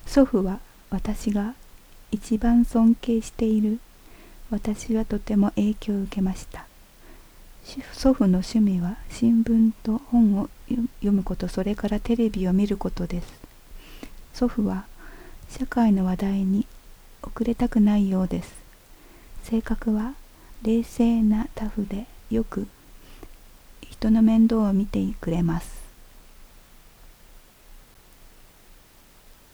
祖父は私が一番尊敬している。私はとても影響を受けました。祖父の趣味は新聞と本を読むこと、それからテレビを見ることです。祖父は社会の話題に遅れたくないようです。性格は冷静なタフで、よく人の面倒を見てくれます。